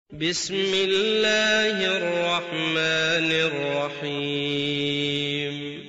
بسم الله الرحمن الرحيم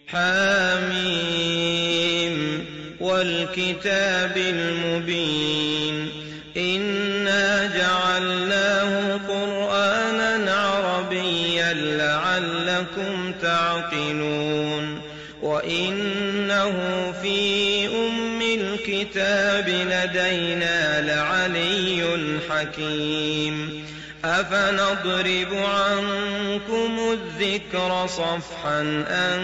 حميم والكتاب المبين إنا جعلناه قرآنا عربيا لعلكم تعقلون وإنه في أم الكتاب لدينا لعلي حكيم أفنضرب عنكم الذكر صفحا أن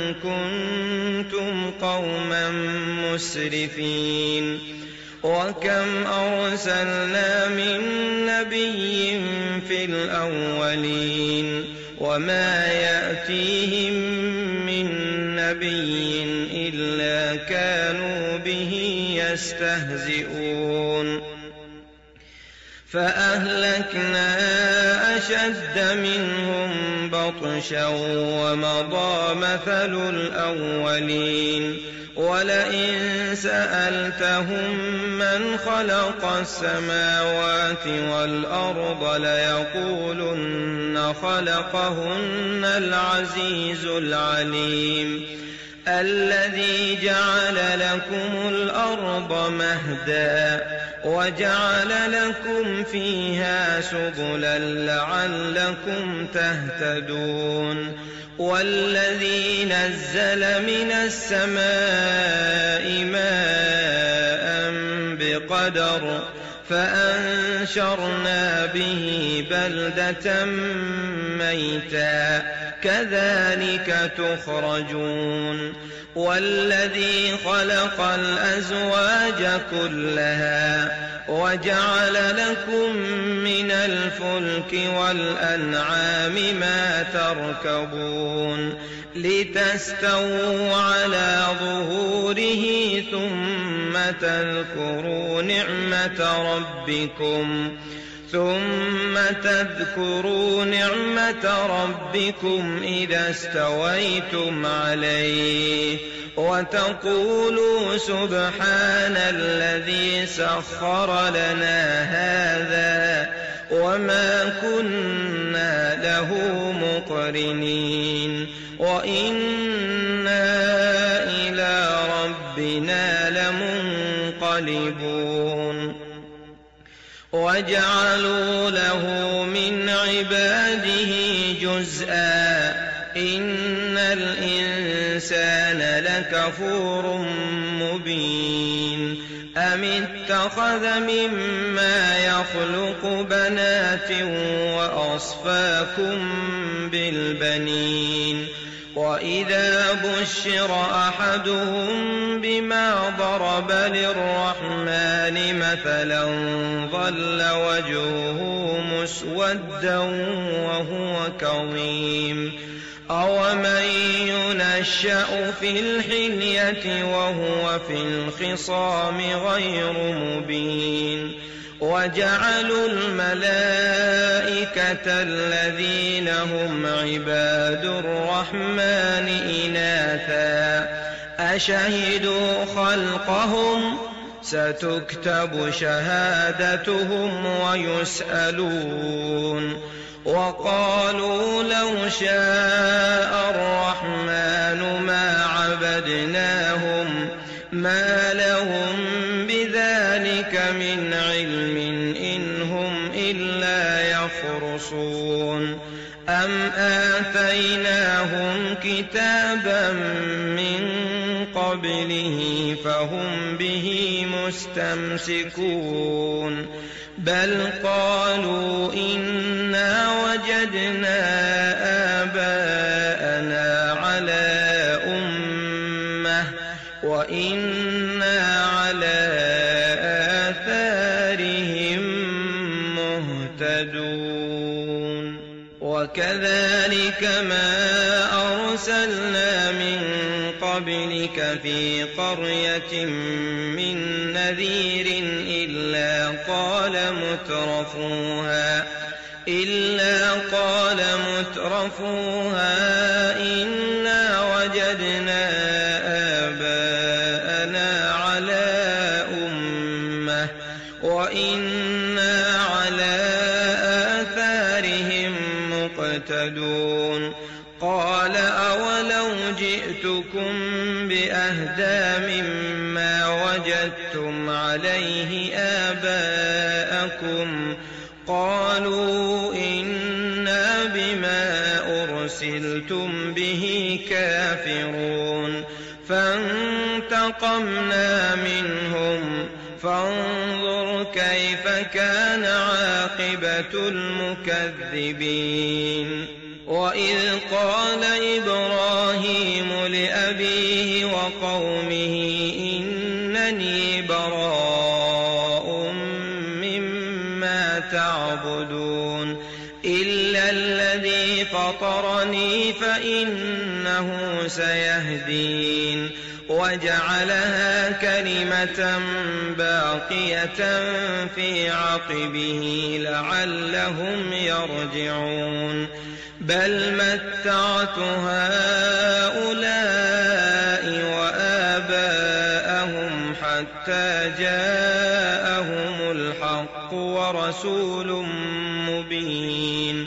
كنتم قوما مسرفين وكم أرسلنا من نبي في الأولين وما يأتيهم من نبي إلا كانوا به يستهزئون فأهلكنا أشد منهم بطشا ومضى مثل الأولين ولئن سألتهم من خلق السماوات والأرض ليقولن خلقهن العزيز العليم الذي جعل لكم الأرض مهدا وجعل لكم فيها سبلا لعلكم تهتدون والذي نزل من السماء ماء بقدر فأنشرنا به بلدة ميتا كذلك تخرجون والذي خلق الأزواج كلها وجعل لكم من الفلك والأنعام ما تركبون لتستووا على ظهوره ثم تذكروا نعمة ربكم إذا استويتم عليه وتقولوا سبحان الذي سخر لنا هذا وما كنا له مقرنين وإنا إلى ربنا لمنقلبون وجعلوا له من عباده جزءا إن الإنسان لكفور مبين أم اتخذ مما يخلق بنات وأصفاكم بالبنين وإذا بشر أحدهم بما ضرب للرحمن مثلا ظل وجهه مسودا وهو كظيم أومن ينشأ في الحلية وهو في الخصام غير مبين وجعلوا الملائكة الذين هم عباد الرحمن إناثا أشهدوا خلقهم ستكتب شهادتهم ويسألون وقالوا لو شاء الرحمن ما عبدناهم ما لهم بذلك من علم إن هم إلا يخرصون أم آتيناهم كتابا من قبله فهم به مستمسكون بل قالوا إنا وجدنا آباءنا على أمة وإنا على آثارهم مهتدون وكذلك ما أرسلنا من قبلك في قرية من نذير إلا قال مترفوها إنا وجدنا آباءنا على أمة وإنا على مهتدون قال أولو جئتكم بأهدى مما وجدتم عليه آباءكم قالوا إنا بما أرسلتم به كافرون فانتقمنا منهم فانظر كيف كان عاقبة المكذبين وإذ قال إبراهيم لأبيه وقومه إنني براء مما تعبدون إلا الذي فطرني فإنه سيهدين وجعلها كلمة باقية في عقبه لعلهم يرجعون بل متعت هؤلاء وآباءهم حتى جاءهم الحق ورسول مبين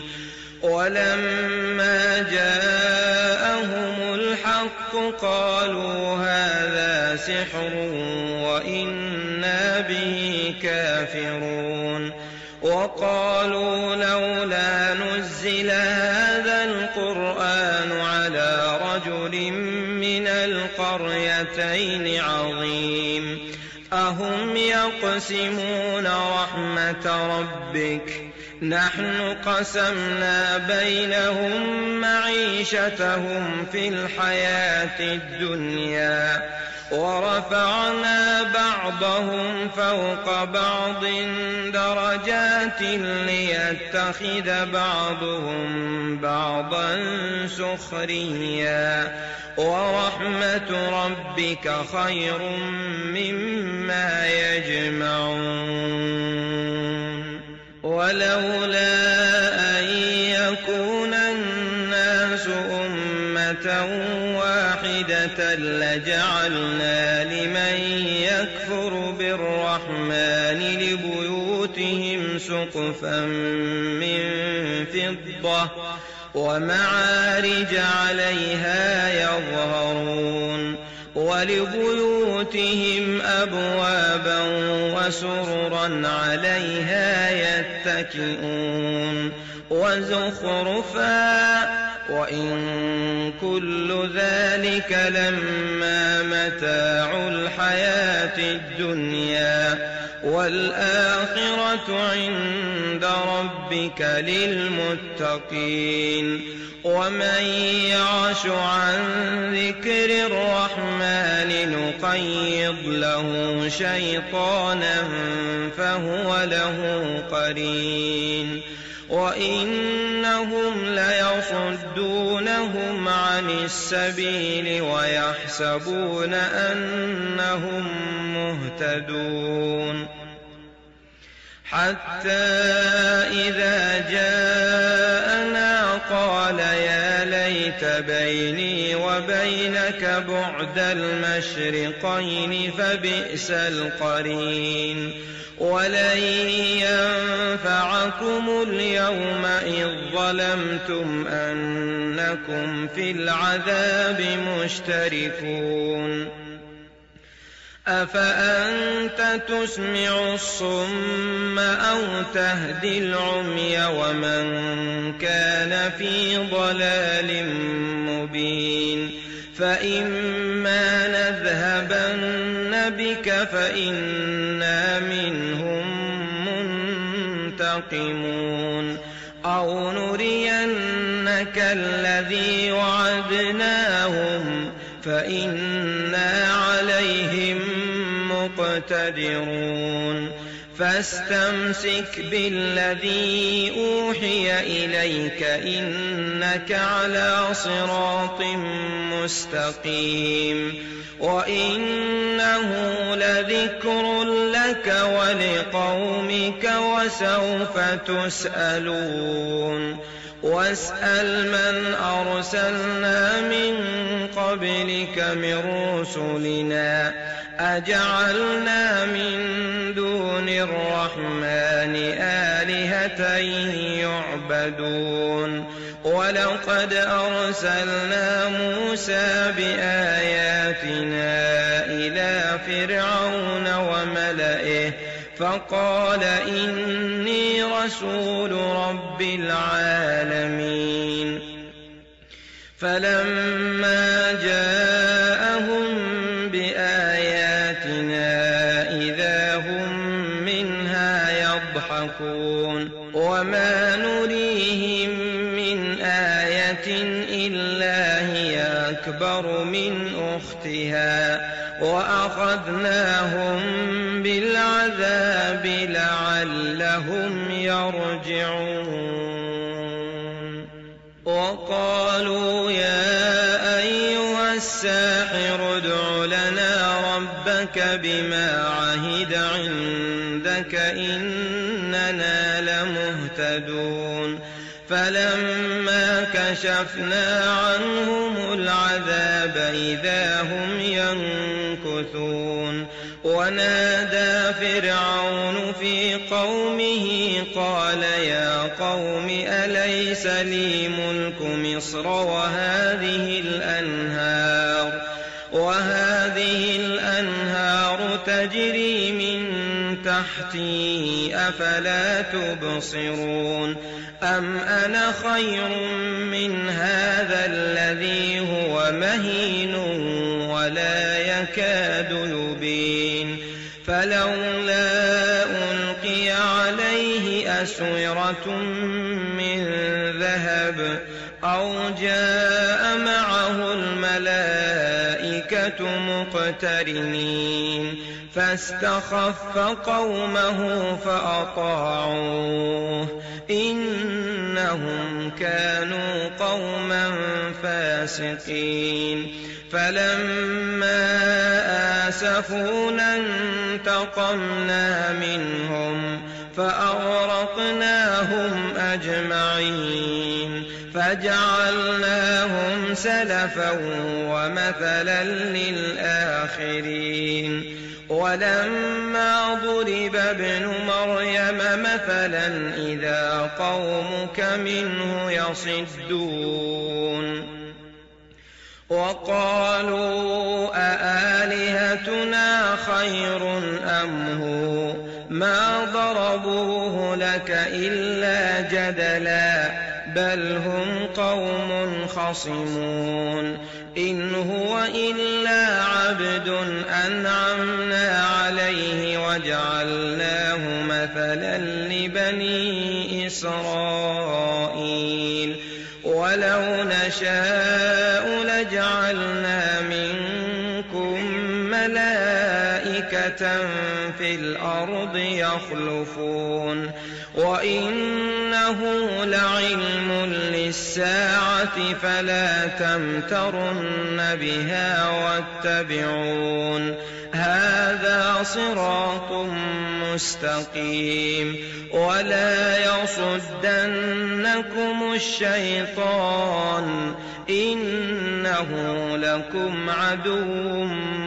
ولما جاءهم الحق قالوا هذا سحر وإنا به كافرون وقالوا لولا نزل هذا القرآن على رجل من القريتين عظيم أهم يقسمون رحمة ربك نحن قسمنا بينهم معيشتهم في الحياة الدنيا ورفعنا بعضهم فوق بعض درجات ليتخذ بعضهم بعضا سخريا ورحمة ربك خير مما يجمعون ولولا أن يكون الناس أمة واحدة لجعلنا لمن يكفر بالرحمن لبيوتهم سقفا من فضة ومعارج عليها يظهرون ولبيوتهم أبوابا وسررا عليها يتكئون وزخرفا وإن كل ذلك لما متاع الحياة الدنيا والآخرة عند ربك للمتقين ومن يعش عن ذكر الرحمن نقيض له شيطانا فهو له قرين وإنهم ليصدونهم عن السبيل ويحسبون أنهم مهتدون حتى إذا جاءنا قال يا ليت بيني وبينك بعد المشرقين فبئس القرين ولن ينفعكم اليوم إذ ظلمتم أنكم في العذاب مشتركون أفأنت تسمع الصم أو تهدي العمي ومن كان في ضلال مبين فإما نذهبن بك فإنا منهم منتقمون أو نرينك الذي وعدناهم فإنا عليهم مقتدرون فاستمسك بالذي أوحي إليك إنك على صراط مستقيم وإنه لذكر لك ولقومك وسوف تسألون واسأل من أرسلنا من قبلك من رسلنا أجعلنا من دون الرحمن آلهة يعبدون ولقد أرسلنا موسى بآياتنا إلى فرعون وملئه فقال إني رسول رب العالمين فلما جاءهم بآياتنا إذا هم منها يضحكون وما نريهم من آية إلا هي أكبر من أختها وأخذناهم بالعذاب لعلهم يرجعون وقالوا يا أيها الساحر ادع لنا ربك بما عهد عندك إننا لمهتدون فلما كشفنا عنهم العذاب إذا هم ينكثون ونادى فرعون في قومه قال يا قوم أليس لي ملك مصر وهذه الأنهار تجري من تحتي أفلا تبصرون أم أنا خير من هذا الذي هو مهين ولا يكاد يبين فلولا ألقي عليه أسورة من ذهب أو جاء معه الملائكة مقترنين فاستخف قومه فأطاعوه إنهم كانوا قوما فاسقين فلما آسفونا انتقمنا منهم فأغرقناهم أجمعين فجعلناهم سلفا ومثلا للآخرين ولما ضرب ابن مريم مثلا إذا قومك منه يصدون وقالوا أآلهتنا خير أم هو ما ضربوه لك إلا جدلا بل هم قوم خصمون إن هو إلا عبد أنعمنا عليه وجعلناه مثلا لبني إسرائيل ولو نشاء لجعلنا منكم ملائكة في الأرض يخلفون وإنه لعلم للساعة فلا تمترن بها واتبعون هذا صراط مستقيم ولا يصدنكم الشيطان إنه لكم عدو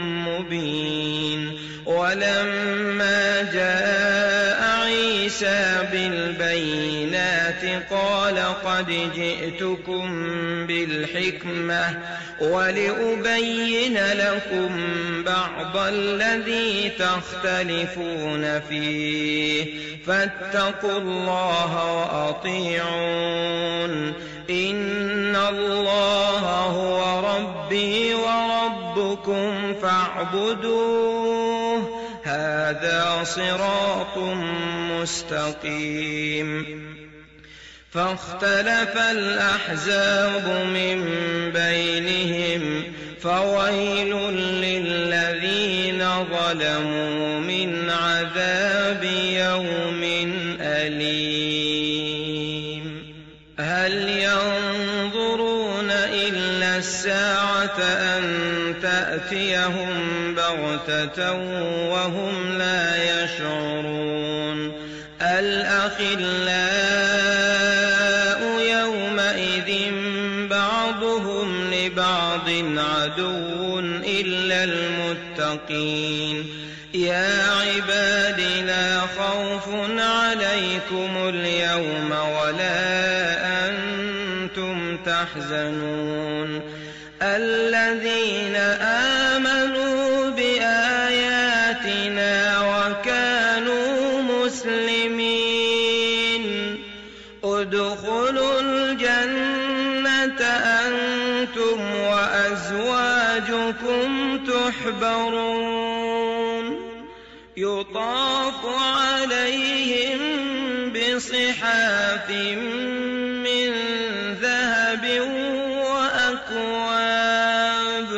مبين ولما جاء عيسى بالبينات قال قد جئتكم بالحكمة ولأبين لكم بعض الذي تختلفون فيه فاتقوا الله وأطيعون إن الله هو ربي وربكم فاعبدوه هذا صراط مستقيم فاختلف الأحزاب من بينهم فويل للذين ظلموا من عذاب يوم أليم هل ينظرون إلا الساعة أن تأتيهم بغتة وهم لا يشعرون الأخلاء يومئذ بعضهم لبعض عدو إلا المتقين للمتقين يا عباد لا خوف عليكم اليوم ولا أنتم تحزنون الذين آمنوا بآياتنا وكانوا مسلمين ادخلوا الجنة أنتم وأزواجكم تحبرون يطاف عليهم بصحاف من ذهب وأكواب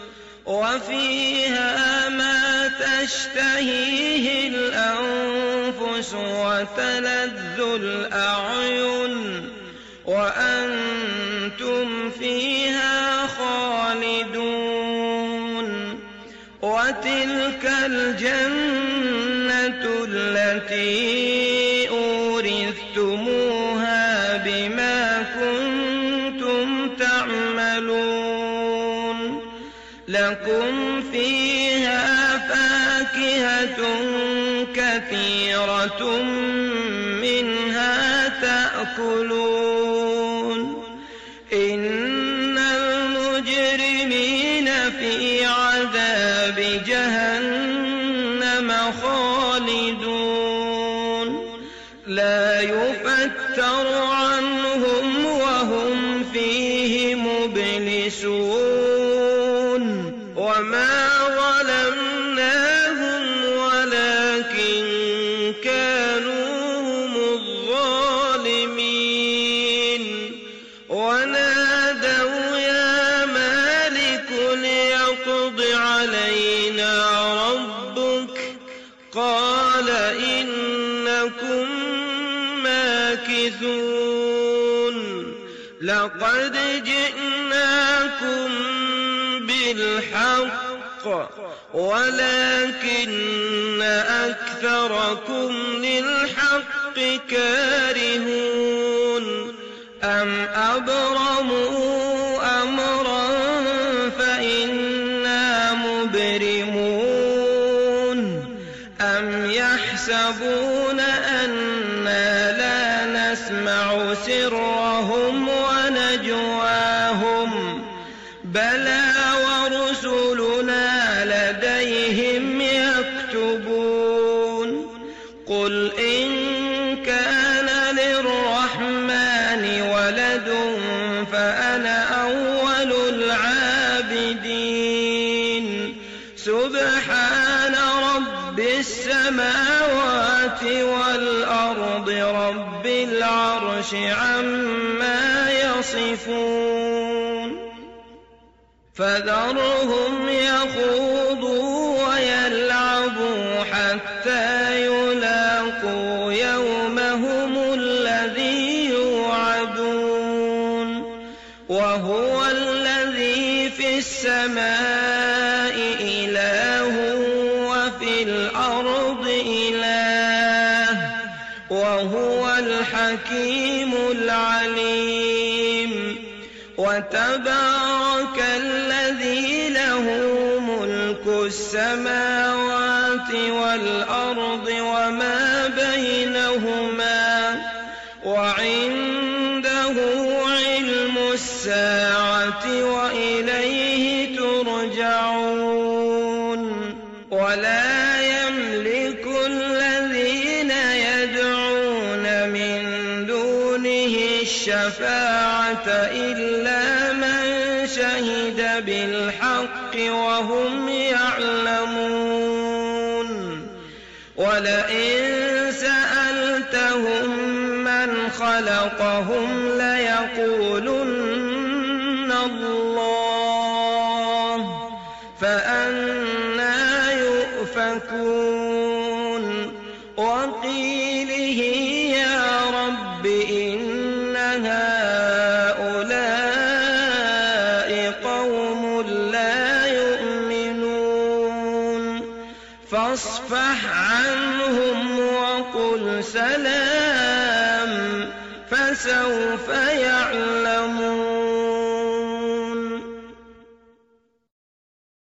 وفيها ما تشتهيه الأنفس وتلذ الأعين وأنتم فيها خالدون وتلك الجنة التي أورثتموها بما كنتم تعملون لكم فيها فاكهة كثيرة منها تأكلون إن المجرمين في عذاب جهنم خالدون لا يفتر عنهم وهم فيه مبلسون وما ظلمناهم ولكن كانوا هم الظالمين ونادوا يا مالك ليقض علينا ربك قال إنكم ماكثون لقد جئناكم بالحق ولكن أكثركم للحق كارهون أم أبرموا أمرا فإنا مبرمون أم يحسبون أنا لا نسمع سرهم ونجواهم بلى ورسلنا لديهم يكتبون قل إن كان للرحمن ولد فأنا أول العابدين سبحان رب السماوات والأرض رب العرش عما يصفون فذرهم يخوضوا ويلعبوا حتى يلاقوا يومهم الذي يوعدون وهو الذي في السماء إله وفي الأرض إله وهو الحكيم العليم وتبارك الذي له ملك السماوات والأرض وما بينهما وعنده علم الساعة وإليه ترجعون ولا يملك الذين يدعون من دونه الشفاعة إلا من شهد بالحق وهم يعلمون ولئن سألتهم من خلقهم ليقولن الله فأنى يؤفكون وقيله يا رب إن هؤلاء قوم لا يؤمنون فاصفح عنهم وقل سلام فسوف يعلمون